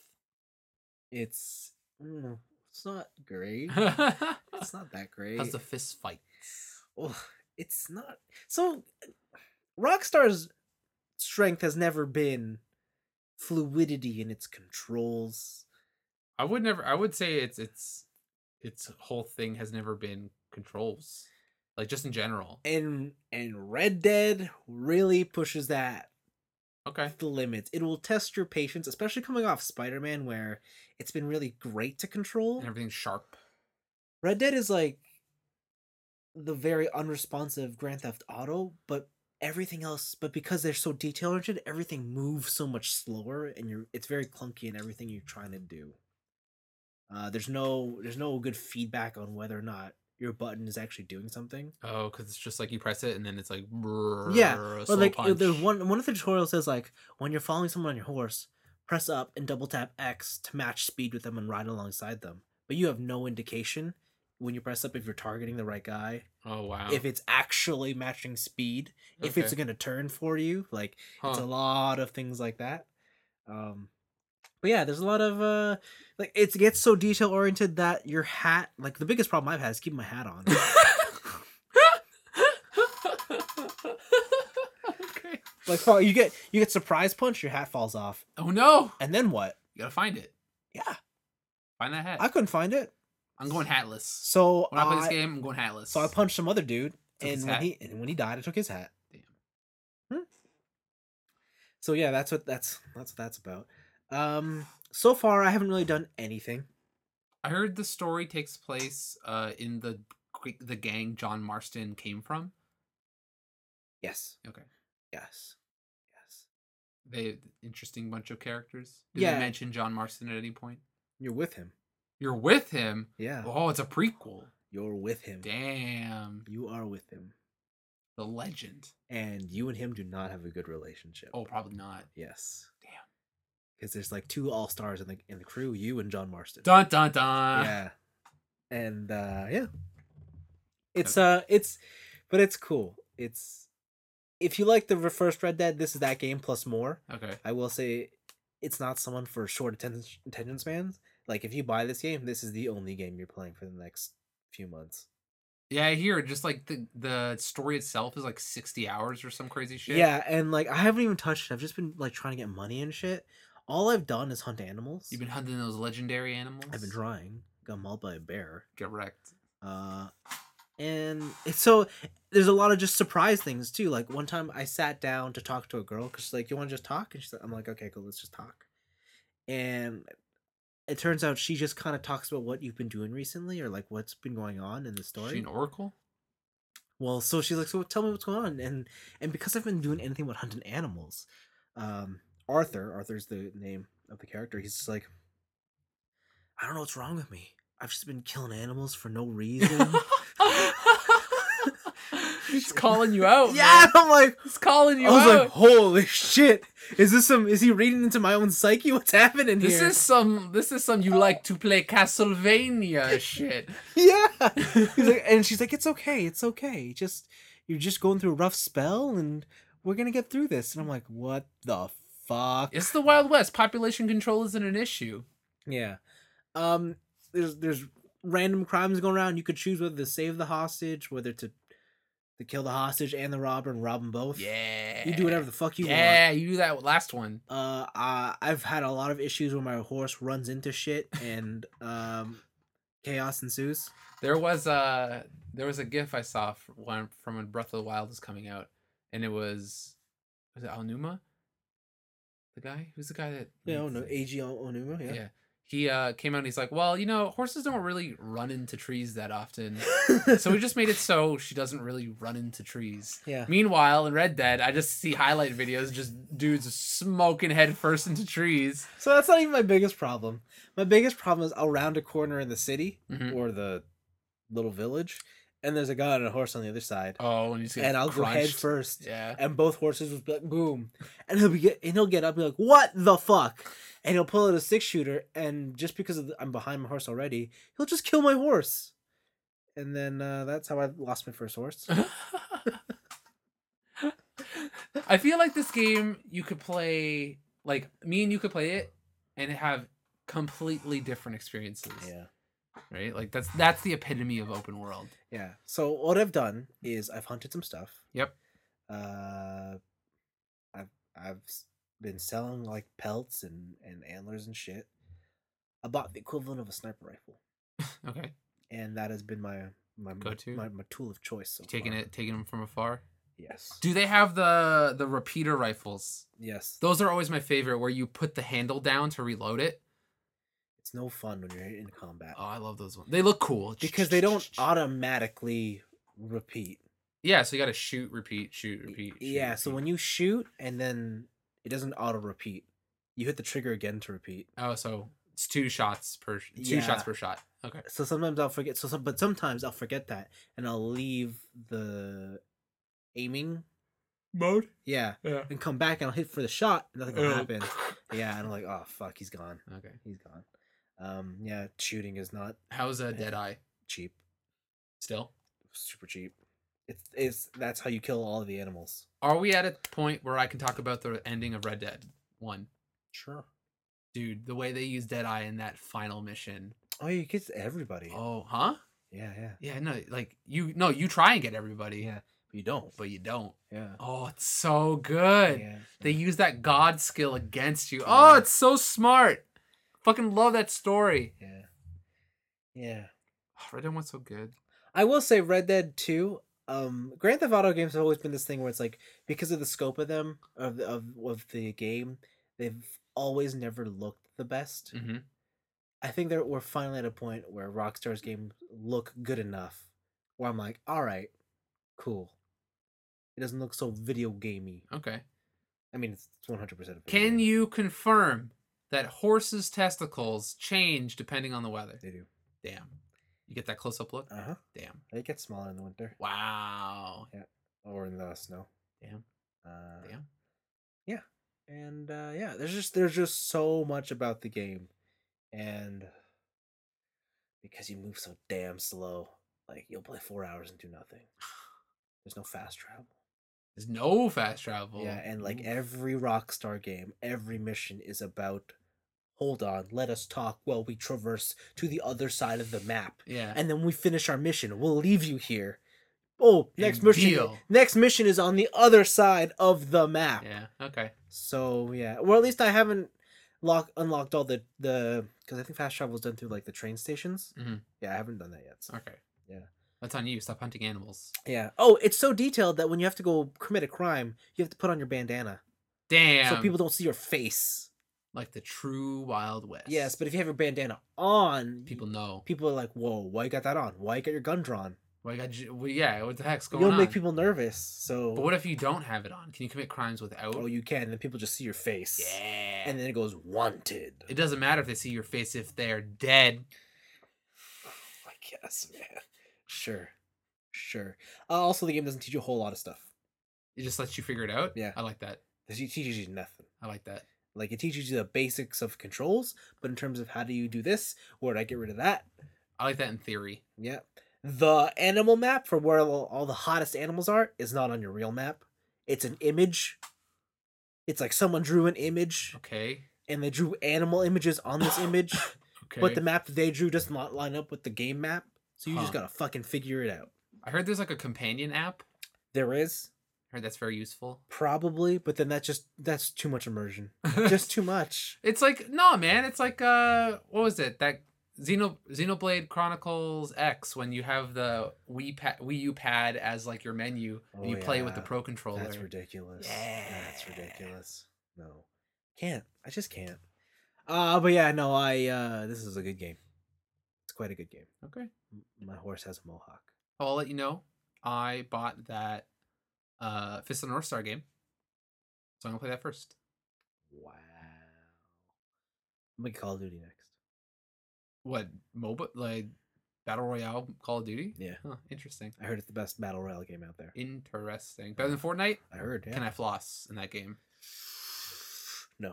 It's mm, it's not great. How's It's not that great. the fist fight? Oh, it's not. So Rockstar's strength has never been fluidity in its controls. I would never. I would say it's it's its whole thing has never been controls, like just in general. And and Red Dead really pushes that Okay. the limits. It will test your patience, especially coming off Spider-Man where it's been really great to control. And everything's sharp. Red Dead is like the very unresponsive Grand Theft Auto, but everything else, but because they're so detail oriented, everything moves so much slower, and you're it's very clunky in everything you're trying to do. Uh, there's no there's no good feedback on whether or not your button is actually doing something. Oh, because it's just like you press it and then it's like Yeah, brrr, or slow like punch. there's one one of the tutorials says like when you're following someone on your horse, press up and double tap X to match speed with them and ride alongside them. But you have no indication when you press up if you're targeting the right guy, Oh wow. if it's actually matching speed, if it's Okay. going to turn for you. Like, it's a Huh. lot of things like that. Um, but yeah, there's a lot of uh, like it gets so detail oriented that your hat, like the biggest problem I've had is keeping my hat on. Okay. Like, fall- you get you get surprise punch, your hat falls off, Oh no! and then what? You gotta find it. Yeah, Find that hat. I couldn't find it. I'm going hatless. So When I play this I- game, I'm going hatless. So I punched some other dude, Took his and when hat? he and when he died, I took his hat. Damn. Hmm. So yeah, that's what that's that's what that's about. Um, so far I haven't really done anything. I heard the story takes place uh, in the the gang John Marston came from. Yes, Okay. yes, yes. They interesting bunch of characters. Did Yeah. they mention John Marston at any point? You're with him. You're with him. Yeah, Oh, it's a prequel. you're with him. Damn. You are with him, The legend. and you and him do not have a good relationship. Oh, probably not. Yes, Damn. because there's like two all stars in the in the crew, you and John Marston. Dun dun dun. Yeah, and uh yeah, it's uh it's, but it's cool. It's, if you like the re- first Red Dead, this is that game plus more. Okay. I will say, it's not someone for short attention attention spans. Like, if you buy this game, this is the only game you're playing for the next few months. Yeah, I hear just like the the story itself is like sixty hours or some crazy shit. Yeah, and like I haven't even touched it. I've just been like trying to get money and shit. All I've done is hunt animals. You've been hunting those legendary animals. I've been trying. Got mauled by a bear. Get wrecked. Uh, and it's so there's a lot of just surprise things too. Like, one time I sat down to talk to a girl because she's like, "You want to just talk?" And she's like, "I'm like, okay, cool, let's just talk." And it turns out she just kind of talks about what you've been doing recently, or like what's been going on in the Is story. she an oracle? Well, so she's like, "So tell me what's going on." And and because I've been doing anything but hunting animals, um, Arthur, Arthur's the name of the character. He's just like, "I don't know what's wrong with me. I've just been killing animals for no reason." He's calling you out. Yeah, man. I'm like, He's calling you I was out. like, "Holy shit! Is this some? Is he reading into my own psyche? What's happening this here?" is some. This is some. You like to play Castlevania shit. Yeah. He's like, and she's like, "It's okay. It's okay. Just you're just going through a rough spell, and we're gonna get through this." And I'm like, "What the fuck?" It's the Wild West. Population control isn't an issue. Yeah. Um. There's there's random crimes going around. You could choose whether to save the hostage, whether to to kill the hostage and the robber and rob them both. Yeah. You do whatever the fuck you want. Yeah, you do that last one. Uh, uh, I've had a lot of issues where my horse runs into shit and um, chaos ensues. There was a there was a GIF I saw from one from when Breath of the Wild was coming out, and it was was it Aonuma? The guy who's the guy that Yeah, oh made no, the- A G Onuma. yeah. Yeah. He uh came out and he's like, well, you know, horses don't really run into trees that often, so we just made it so she doesn't really run into trees. Yeah. Meanwhile, in Red Dead, I just see highlight videos, just dudes smoking head first into trees. So that's not even my biggest problem. My biggest problem is I'll round a corner in the city Mhm. or the little village, and there's a guy on a horse on the other side, Oh, and you see, and I'll go head first. Yeah. And both horses will be like, boom, and he'll be get, and he'll get up and be like, "What the fuck?" And he'll pull out a six shooter, and just because of the, I'm behind my horse already, he'll just kill my horse. And then uh, that's how I lost my first horse. I feel like this game you could play, like me and you could play it and have completely different experiences. Yeah, Right? Like that's that's the epitome of open world. yeah. So what I've done is I've hunted some stuff. Yep. Uh, I've I've s- been selling like pelts and and antlers and shit. I bought the equivalent of a sniper rifle, Okay. and that has been my my Go-to? my, my tool of choice. So Taking far. it taking them from afar. Yes. Do they have the the repeater rifles? Yes. Those are always my favorite where you put the handle down to reload it. It's no fun when you're in combat. Oh, I love those ones. They look cool. Because they don't automatically repeat. Yeah, so you got to shoot, repeat, shoot, repeat. shoot, Yeah, so repeat. when you shoot and then it doesn't auto repeat, you hit the trigger again to repeat. Oh, so it's two shots per two Yeah. shots per shot. Okay. So sometimes I'll forget. So some, but sometimes I'll forget that, and I'll leave the aiming. Mode? Yeah, Yeah. and come back and I'll hit for the shot. And nothing will Oh. happen. Yeah, and I'm like, oh fuck, he's gone. Okay. He's gone. Um, yeah, shooting is not How's uh, Deadeye? cheap. Still? Super cheap. It's it's that's how you kill all of the animals. Are we at a point where I can talk about the ending of Red Dead one? Sure. Dude, the way they use Deadeye in that final mission. Oh, you get everybody. Oh, huh? Yeah, yeah. Yeah, no, like you no, you try and get everybody. Yeah, but you don't. But you don't. Yeah. Oh, it's so good. Yeah. They use that god skill against you. Oh, it's so smart. Fucking love that story. Yeah. Yeah. Oh, Red Dead one's so good. I will say Red Dead two, um, Grand Theft Auto games have always been this thing where it's like, because of the scope of them, of the, of, of the game, they've always never looked the best. Mm-hmm. I think that we're finally at a point where Rockstar's games look good enough where I'm like, all right, cool. It doesn't look so video gamey. Okay. I mean, it's one hundred percent. Can you confirm that horses' testicles change depending on the weather? They do. Damn. You get that close-up look? Uh huh. Damn. They get smaller in the winter. Wow. Yeah. Or in the snow. Damn. Uh, Damn. Yeah. And uh, yeah, there's just there's just so much about the game, and because you move so damn slow, like you'll play four hours and do nothing. There's no fast travel. There's no fast travel. Yeah, and like Oof. every Rockstar game, every mission is about, hold on, let us talk while we traverse to the other side of the map. Yeah. And then we finish our mission. We'll leave you here. Oh, next And mission. deal. Next mission is on the other side of the map. Yeah. Okay. So yeah, well at least I haven't lock unlocked all the the because I think fast travel is done through like the train stations. Mhm. Yeah, I haven't done that yet. So. Okay. Yeah. That's on you. Stop hunting animals. Yeah. Oh, it's so detailed that when you have to go commit a crime, you have to put on your bandana Damn. so people don't see your face. Like the true Wild West. Yes, but if you have your bandana on, people know. People are like, "Whoa, why you got that on? Why you got your gun drawn?" Well, I got you, well, yeah, what the heck's going You'll on? make people nervous. So, But what if you don't have it on? Can you commit crimes without? oh, you can, and then people just see your face. Yeah. And then it goes wanted. It doesn't matter if they see your face if they're dead. I guess, man. Sure, sure. Uh, also, the game doesn't teach you a whole lot of stuff. It just lets you figure it out. Yeah. I like that. It teaches you nothing. I like that. Like it teaches you the basics of controls, but in terms of how do you do this, where do I get rid of that? I like that in theory. Yeah. The animal map for where all all the hottest animals are is not on your real map. It's an image. It's like someone drew an image Okay. and they drew animal images on this image, Okay. but the map that they drew does not line up with the game map. So you Huh. just gotta fucking figure it out. I heard there's like a companion app. There is I heard that's very useful. probably, but then that's just that's too much immersion. Just too much. It's like no man. It's like uh, what was it that Xeno Xenoblade Chronicles X when you have the Wii pad, Wii U pad as like your menu and Oh, you play with the yeah. Pro Controller. That's ridiculous. Yeah. That's ridiculous. No. Can't. I just can't. Uh but yeah, no, I uh this is a good game. It's quite a good game. Okay. M- My horse has a mohawk. I'll let you know. I bought that uh Fist of the North Star game, so I'm gonna play that first. Wow. I'm gonna get Call of Duty next. What MOBA like Battle Royale Call of Duty? Yeah. Huh, interesting. I heard it's the best battle royale game out there. Interesting. Better than Fortnite? I heard, yeah. Can I floss in that game? No.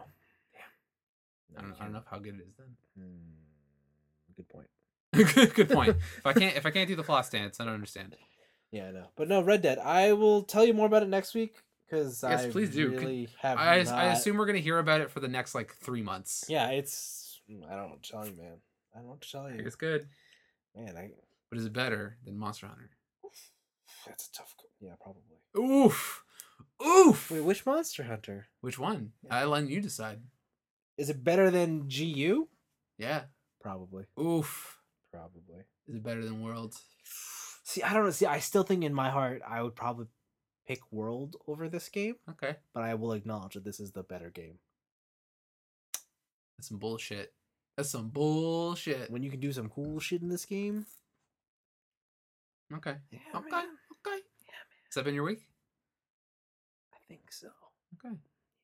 I don't, I don't know how good it is then. Hmm. Good point. good, good point. If I can't if I can't do the floss dance, I don't understand. Yeah, I know. But no, Red Dead. I will tell you more about it next week because Yes, I please do. really have I, not... I assume we're gonna hear about it for the next like three months. Yeah, it's... I don't know what to tell you, man. I don't know what to tell I think you. it's good. Man, I... But is it better than Monster Hunter? That's a tough... Yeah, probably. Oof. Oof. Wait, which Monster Hunter? Which one? I let you decide. Is it better than G U? Yeah. Probably. Oof. Probably. Is it better than Worlds? See, I don't know. See, I still think in my heart I would probably pick World over this game, Okay. but I will acknowledge that this is the better game. That's some bullshit. That's some bullshit. When you can do some cool shit in this game. Okay. Yeah, Okay. man. Okay. Has that been your week? I think so. Okay.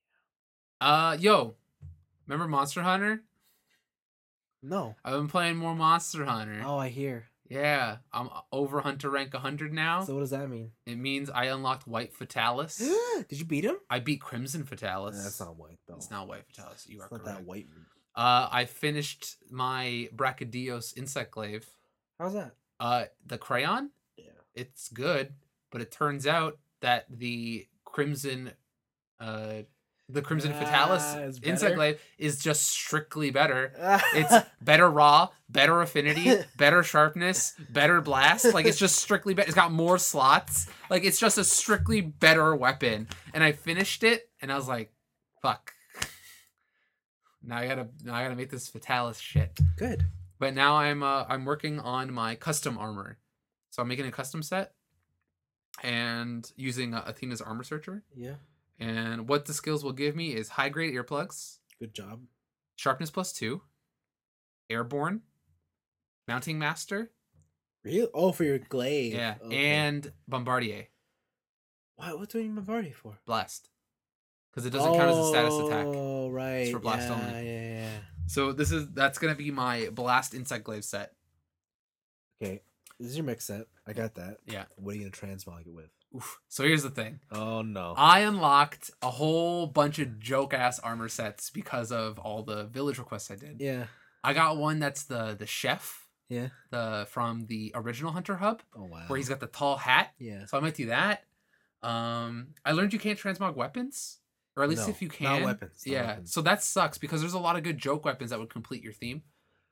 Uh, yo, remember Monster Hunter? No. I've been playing more Monster Hunter. Oh, I hear. Yeah, I'm over Hunter rank one hundred now. So what does that mean? It means I unlocked White Fatalis. Did you beat him? I beat Crimson Fatalis. Nah, that's not white though. It's not White Fatalis. You it's are not correct. that white meat. Uh, I finished my Brachydios Insect Glaive. How's that? Uh, the crayon. Yeah. It's good, but it turns out that the Crimson, uh, the Crimson Ah, Fatalis it's Insect better? Glaive is just strictly better. It's better raw, better affinity, better sharpness, better blast. Like it's just strictly better. It's got more slots. Like it's just a strictly better weapon. And I finished it, and I was like, "Fuck." Now I gotta, now I gotta make this Fatalis shit. good. But now I'm, uh, I'm working on my custom armor. So I'm making a custom set, and using uh, Athena's armor searcher. Yeah. And what the skills will give me is high grade earplugs, Good job. sharpness plus two, airborne, mounting master, Real? Oh, for your glaive. yeah, Okay. and bombardier Why? What's doing Bombardier for? blast, because it doesn't count as a status attack. Oh, right. for blast yeah, only. Yeah, yeah. So this is that's gonna be my blast insect glaive set. Okay. This is your mix set. I got that. Yeah. What are you gonna transmog it with? Oof. So here's the thing. Oh no. I unlocked a whole bunch of joke ass armor sets because of all the village requests I did. Yeah. I got one that's the the chef, Yeah. the from the original Hunter Hub, Oh wow. where he's got the tall hat. Yeah. So I might do that. Um, I learned you can't transmog weapons, or at least No, if you not can. weapons, not yeah. weapons. So that sucks because there's a lot of good joke weapons that would complete your theme.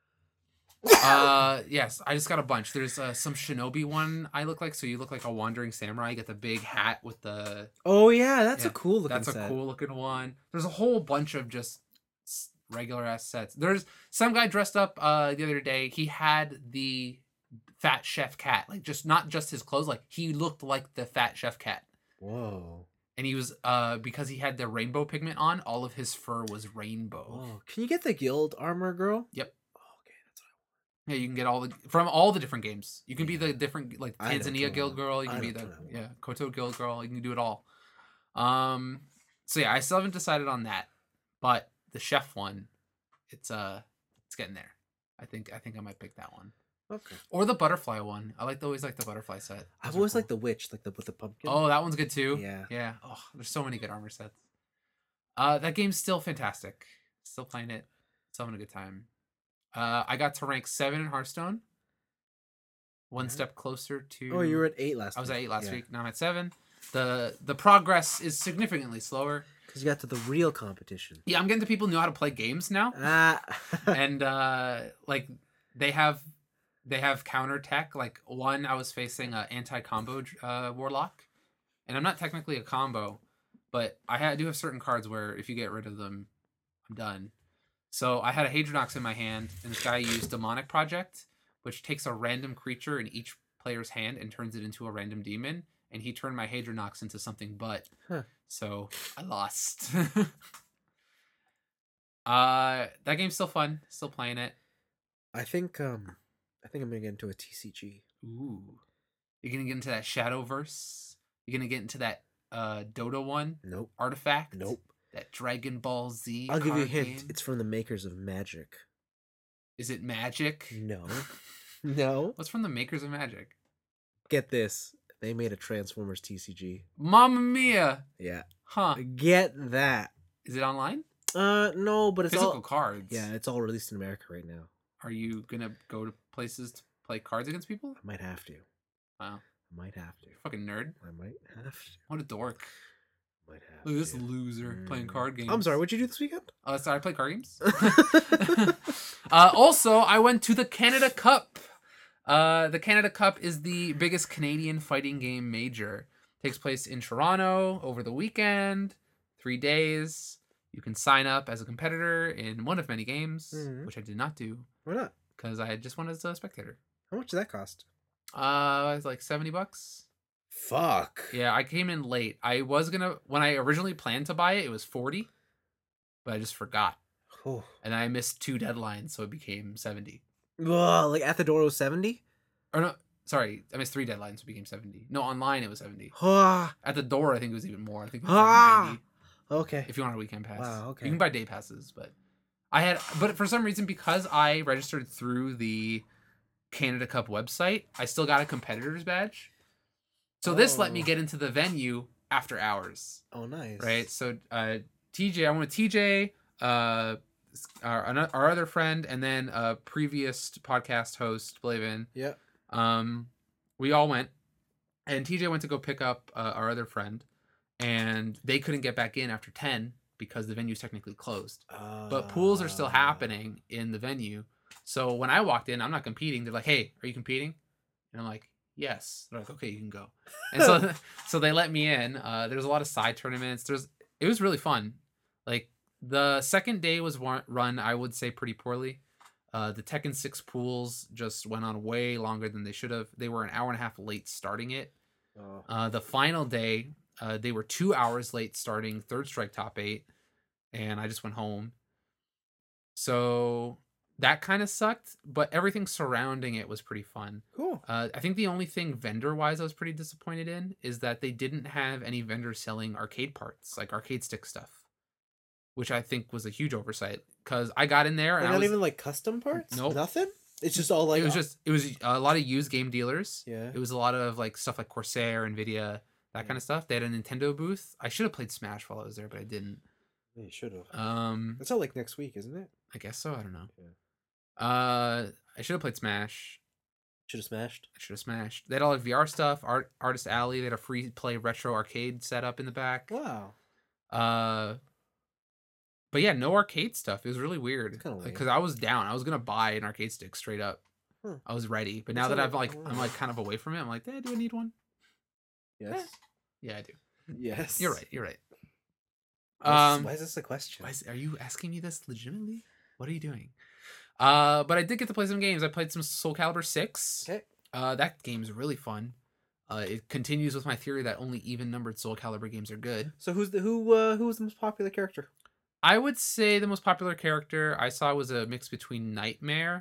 uh yes, I just got a bunch. There's uh, some shinobi one I look like. So you look like a wandering samurai. You get the big hat with the. Oh yeah, that's Yeah, a cool looking That's a set. cool looking one. There's a whole bunch of just s- regular ass sets. There's some guy dressed up uh the other day. He had the fat chef cat, like just not just his clothes. Like he looked like the fat chef cat. Whoa. And he was uh because he had the rainbow pigment on, all of his fur was rainbow. Whoa. Can you get the guild armor girl? Yep. Oh, okay, that's what Yeah, you can get all the from all the different games. You can be the different like I know Tanzania what I Guild want. Girl. You I can be know the what I want. yeah Koto Guild Girl. You can do it all. Um. So yeah, I still haven't decided on that, but the chef one, it's uh, it's getting there. I think I think I might pick that one. Okay. Or the butterfly one. I like the, always like the butterfly set. I've Those are always cool. liked the witch, like the with the pumpkin. Oh, that one's good too. Yeah. Yeah. Oh, there's so many good armor sets. Uh, that game's still fantastic. Still playing it. Still having a good time. Uh, I got to rank seven in Hearthstone. One Yeah. step closer to. Oh, you were at eight last. I was week. at eight last Yeah. week. Now I'm at seven. The the progress is significantly slower. Because you got to the real competition. Yeah, I'm getting to people who know how to play games now, Ah. and uh, like they have they have counter tech. Like one, I was facing a anti combo uh, warlock, and I'm not technically a combo, but I ha- do have certain cards where if you get rid of them, I'm done. So I had a Hadronox in my hand, and this guy used Demonic Project, which takes a random creature in each player's hand and turns it into a random demon. And he turned my Hadronox into something but. Huh. So I lost. uh, that game's still fun. Still playing it. I think um, I think I'm gonna get into a T C G. Ooh. You're gonna get into that Shadowverse. You're gonna get into that uh Dota one Nope. artifact. Nope. That Dragon Ball Z. I'll give you a card hint. game. It's from the makers of Magic. Is it Magic? No. No. What's from the makers of Magic? Get this. They made a Transformers T C G. Mamma Mia! Yeah. Huh? Get that. Is it online? Uh, no, but it's Physical all. cards. Yeah, it's all released in America right now. Are you gonna go to places to play cards against people? I might have to. Wow. I might have to. Fucking nerd. I might have to. What a dork. Might have. Look at this to. loser playing Mm. card games. I'm sorry. What'd you do this weekend? Uh, sorry, I play card games. uh, also, I went to the Canada Cup. Uh, the Canada Cup is the biggest Canadian fighting game major. Takes place in Toronto over the weekend, three days. You can sign up as a competitor in one of many games, Mhm. which I did not do Why not? because I just went as a spectator. How much did that cost? Uh, it's like seventy bucks. Fuck. Yeah, I came in late. I was gonna when I originally planned to buy it, it was forty, but I just forgot, Oh. and I missed two deadlines, so it became seventy. Ugh, like at the door it was seventy. Or no, sorry, I missed three deadlines, so it became seventy. No, online it was seventy. Ah. At the door, I think it was even more. I think it was Ah. ninety Okay. if you want a weekend pass. Wow, okay. You can buy day passes, but I had, but for some reason, because I registered through the Canada Cup website, I still got a competitor's badge. So this let me Oh. get into the venue after hours. Oh, nice. Right. So uh, T J, I went with T J, uh, our, our other friend, and then a previous podcast host, Blavin. Yeah. Um, we all went, and T J went to go pick up uh, our other friend, and they couldn't get back in after ten because the venue's technically closed. Uh, But pools are still happening in the venue. So when I walked in, I'm not competing. They're like, "Hey, are you competing?" And I'm like, "Yes." They're like, "Okay, you can go." And so, so they let me in. Uh, there's a lot of side tournaments. There's, it was really fun. Like the second day was wa- run, I would say, pretty poorly. Uh, the Tekken six pools just went on way longer than they should have. They were an hour and a half late starting it. Oh. Uh, the final day, uh, they were two hours late starting Third Strike top eight, and I just went home. So that kind of sucked, but everything surrounding it was pretty fun. Cool. Uh, I think the only thing vendor-wise I was pretty disappointed in is that they didn't have any vendors selling arcade parts, like arcade stick stuff, which I think was a huge oversight. Because I got in there and Like I not was, even like custom parts. Nope. Nothing. It's just all like it was just it was a lot of used game dealers. yeah. It was a lot of like stuff like Corsair, Nvidia, that kind of stuff. They had a Nintendo booth. I should have played Smash while I was there, but I didn't. Yeah, you should have. Um, That's all like next week, isn't it? I guess so. I don't know. Yeah. Uh, I should have played Smash. Should have smashed. I should have smashed. They had all the V R stuff, Art Artist Alley. They had a free play retro arcade set up in the back. Wow. Uh, but yeah, no arcade stuff. It was really weird. kinda lame. Because I was down. I was gonna buy an arcade stick straight up. Huh. I was ready, but now That's that a- I've like, oh. I'm like kind of away from it. I'm like, eh, do I need one? Yes. Yeah, I do. Yes. You're right. You're right. Why is, Um, why is this a question? why is, are you asking me this legitimately? What are you doing? Uh, but I did get to play some games. I played some Soul Calibur six. Okay. Uh, that game's really fun. Uh, it continues with my theory that only even-numbered Soul Calibur games are good. So who's the who uh, who was the most popular character? I would say the most popular character I saw was a mix between Nightmare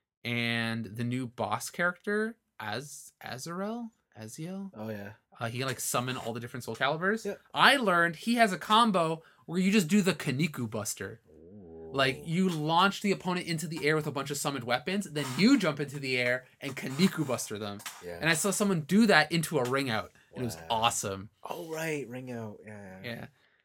and the new boss character, Az Azrael, Aziel. Oh yeah. Uh, he can like summon all the different Soul Caliburs. Yep. I learned he has a combo where you just do the Kaniku Buster. Like you launch the opponent into the air with a bunch of summoned weapons, then you jump into the air and Kaniku Buster them. Yeah. And I saw someone do that into a ring out. And it was Wow. awesome. Oh right, ring out. Yeah. Yeah.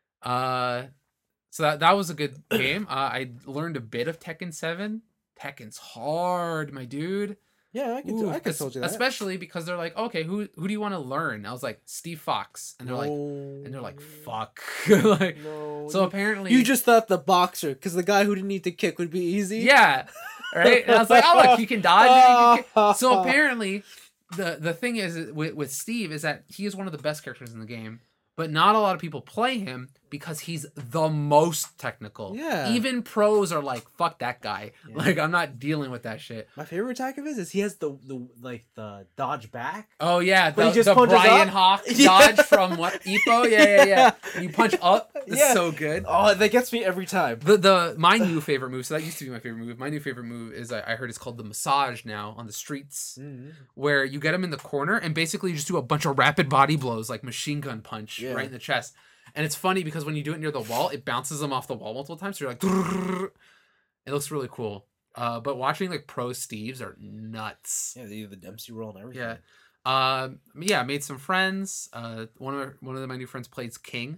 Uh, so that, that was a good game. Uh, I learned a bit of Tekken seven. Tekken's hard, my dude. Yeah, I could. Ooh, I could es- told you that. Especially because they're like, okay, who who do you want to learn? I was like, Steve Fox, and they're like, no. and they're like, fuck. Like, No. so you, apparently, you just thought the boxer, because the guy who didn't need to kick would be easy. yeah, right. And I was like, oh look, you can dodge. And you can kick. So apparently, the the thing is with with Steve is that he is one of the best characters in the game, but not a lot of people play him because he's the most technical. Yeah. Even pros are like, fuck that guy. Yeah. Like, I'm not dealing with that shit. My favorite attack of his is he has the the like the dodge back. Oh yeah, When the, he just the punches Brian up? Hawk Yeah. dodge from what Ipo? Yeah, yeah, yeah. When you punch up, it's Yeah. so good. Oh, that gets me every time. The the my new favorite move. So that used to be my favorite move. My new favorite move is I, I heard it's called the massage now on the streets, Mhm. where you get them in the corner and basically you just do a bunch of rapid body blows like machine gun punch Yeah. right in the chest. And it's funny because when you do it near the wall, it bounces them off the wall multiple times. So you're like, "Drrrr." It looks really cool. Uh, but watching like pro Steves are nuts. Yeah, they do the Dempsey roll and everything. Yeah. Um, yeah, I made some friends. Uh, one of one of my new friends plays King,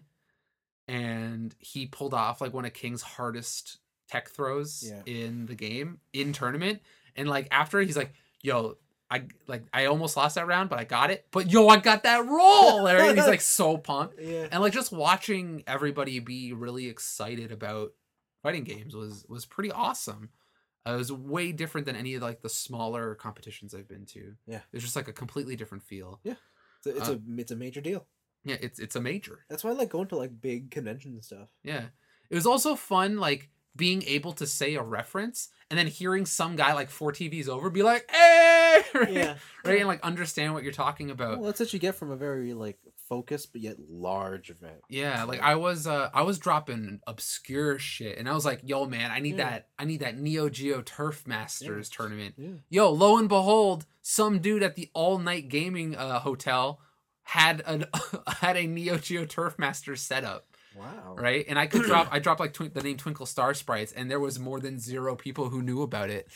and he pulled off like one of King's hardest tech throws Yeah. in the game in tournament. And like after he's like, "Yo, I like I almost lost that round, but I got it. But yo, I got that roll!" And he's like so pumped. Yeah. And like just watching everybody be really excited about fighting games was was pretty awesome. Uh, it was way different than any of like the smaller competitions I've been to. Yeah. It's just like a completely different feel. It's a, it's Uh, a it's a major deal. Yeah, it's it's a major. That's why I like going to like big conventions and stuff. Yeah. It was also fun like being able to say a reference and then hearing some guy like four T Vs over be like, "Hey!" right? Yeah. Right? And like understand what you're talking about. Well, that's what you get from a very like focused but yet large event. Yeah, like I was uh I was dropping obscure shit and I was like, "Yo man, I need Yeah. that I need that Neo Geo Turf Masters tournament." Yeah. Yo, lo and behold, some dude at the All Night Gaming uh, hotel had an had a Neo Geo Turf Masters setup, Wow. right? And I could drop I dropped like twin, the name Twinkle Star Sprites and there was more than zero people who knew about it. Mm.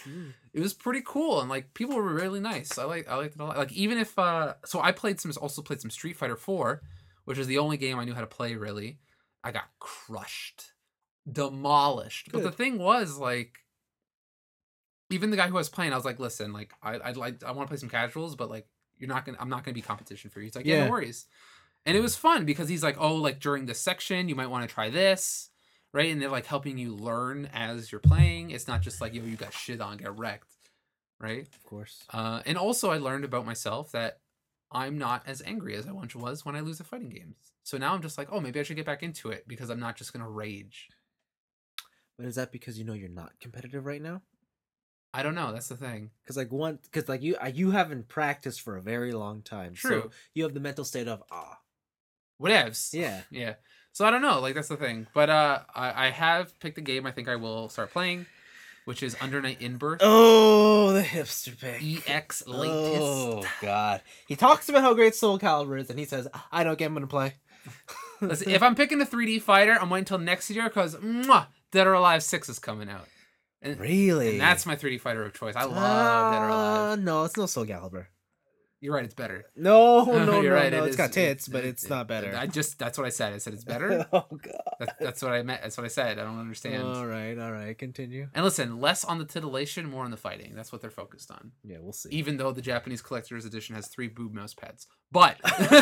it was pretty cool, and like people were really nice. I like I liked it a lot. Like even if uh, so I played some also played some Street Fighter four, which is the only game I knew how to play really. I got crushed, demolished. But the Good. thing was like. Even the guy who I was playing, I was like, listen, like I I'd like I want to play some casuals, but like you're not gonna I'm not gonna be competition for you. He's like, yeah, Yeah. no worries. And it was fun because he's like, oh, like during this section, you might want to try this, right? And they're like helping you learn as you're playing. It's not just like, yo, you got shit on, get wrecked, right? Of course. Uh, and also I learned about myself that I'm not as angry as I once was when I lose at fighting games. So now I'm just like, oh, maybe I should get back into it because I'm not just gonna rage. But is that because you know you're not competitive right now? I don't know. That's the thing. Because like one, because like you, uh, you haven't practiced for a very long time. True. So you have the mental state of ah. Whatevs. Yeah. Yeah. So I don't know. Like that's the thing. But uh, I, I have picked a game I think I will start playing, which is Under Night in Birth. Oh, the hipster pick. E X latest. Oh God. He talks about how great Soul Calibur is, and he says, "I know what game I'm gonna play." Listen, if I'm picking a three D fighter, I'm waiting until next year because Dead or Alive six is coming out. And, Really? and that's my three D fighter of choice. I love Dead or Alive. Uh, no, it's no Soul Calibur. You're right. It's better. No, no, no, You're right, no. it It's is- got tits, it- but it- it's it- not better. I just that's what I said. I said it's better. Oh God. That, that's what I meant. That's what I said. I don't understand. All right, all right. Continue. And listen, less on the titillation, more on the fighting. That's what they're focused on. Yeah, we'll see. Even though the Japanese collector's edition has three boob mouse pads. But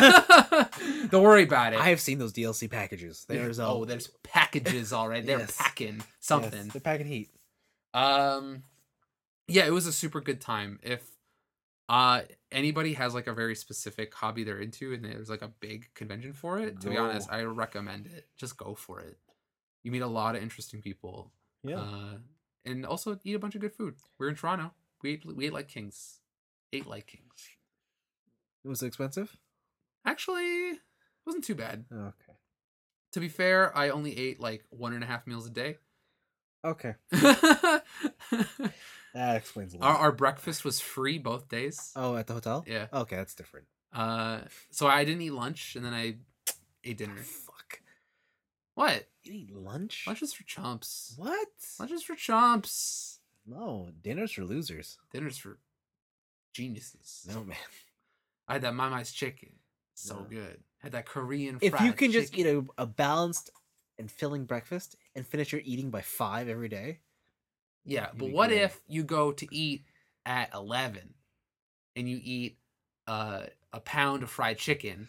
don't worry about it. I have seen those D L C packages. There's oh, there's packages already. They're Yes. packing something. Yes, they're packing heat. Um, yeah, it was a super good time. If uh anybody has like a very specific hobby they're into and there's like a big convention for it, to be Go. honest, I recommend it. Just go for it. You meet a lot of interesting people. Yeah. Uh, and also eat a bunch of good food. We're in Toronto. We ate, we ate like kings. Ate like kings. Was it expensive? Actually, it wasn't too bad. Okay. To be fair, I only ate like one and a half meals a day. Okay. our, That explains a lot. our breakfast was free both days. Oh, at the hotel? Yeah. Okay, that's different. Uh, so I didn't eat lunch, and then I ate dinner. Fuck. What? You eat lunch? Lunch is for chumps. What? Lunch is for chumps. No, dinner's for losers. Dinner's for geniuses. No, man. I had that My Mai's chicken. So No. good. Had that Korean If fried you can just chicken. eat a, a balanced and filling breakfast and finish your eating by five every day. Yeah, You'd but be what great. if you go to eat at eleven and you eat uh, a pound of fried chicken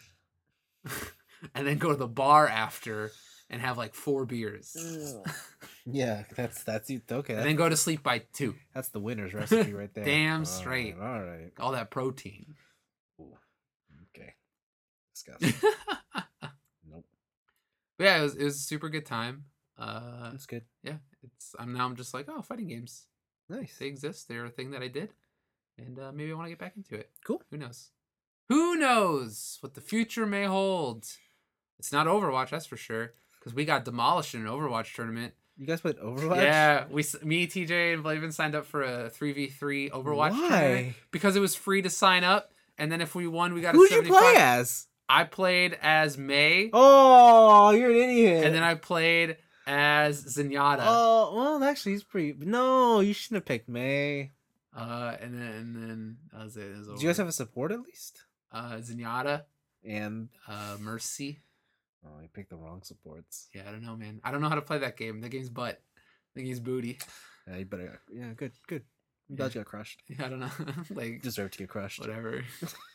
and then go to the bar after and have like four beers Yeah, that's that's it. Okay, and that's, then go to sleep by two? that's the winner's recipe right there. Damn All straight. right, all right. All that protein. Ooh, okay. Disgusting. But Nope. yeah, it was it was a super good time. Uh, That's good. yeah, it's I'm now I'm just like, oh, fighting games. Nice. They exist. They're a thing that I did, and uh, maybe I want to get back into it. Cool. Who knows? Who knows what the future may hold? It's not Overwatch, that's for sure, because we got demolished in an Overwatch tournament. You guys played Overwatch? Yeah, we, s- me, T J, and Blaven signed up for a three v three Overwatch tournament Why? because it was free to sign up, and then if we won, we got Who'd a you seventy-five. play as? I played as May, Oh, you're an idiot. and then I played as Zenyatta. Oh, well, actually, he's pretty. No, you shouldn't have picked May. Uh, and then and then that was it. It was Did you guys over. have a support at least? uh Zenyatta, And uh Mercy. oh, you picked the wrong supports. Yeah, I don't know, man. I don't know how to play that game. That game's butt. That game's booty. Yeah, you better. Yeah, good, good. I'm glad you got crushed. Yeah, I don't know. like You deserve to get crushed. whatever.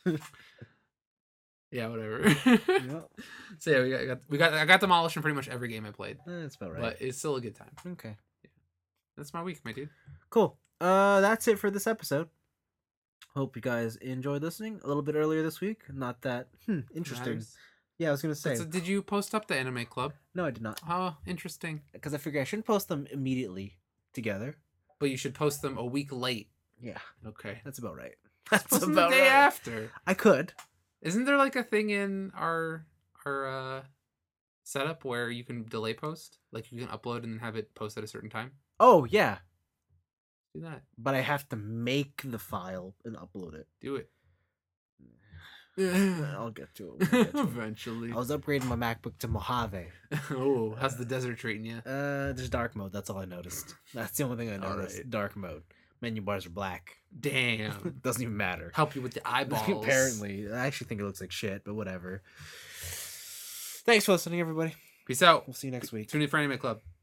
yeah, whatever. Yeah, So yeah, we got, got we got I got demolished in pretty much every game I played, that's about right. but it's still a good time. Okay, That's my week, my dude. cool. Uh, that's it for this episode. Hope you guys enjoyed listening. A little bit earlier this week. Not that hmm, interesting. Matters. Yeah, I was gonna say. So did you post up the anime club? No, I did not, Oh, interesting. because I figured I shouldn't post them immediately together. But you should post them a week late. Yeah, Okay. that's about right. That's Post them the about day right. after. I could. Isn't there like a thing in our our uh, setup where you can delay post? Like you can upload and then have it post at a certain time? Oh yeah, Do that. but I have to make the file and upload it. Do it. I'll get to it. When I, get to it. Eventually. I was upgrading my MacBook to Mojave. Oh, how's the desert treating you? Uh, there's dark mode. That's all I noticed. That's the only thing I All noticed. right. Dark mode. Menu bars are black. Damn. Doesn't even matter. Help you with the eyeballs. Apparently. I actually think it looks like shit, but whatever. Thanks for listening, everybody. Peace out. We'll see you next week. Tune in for Anime Club.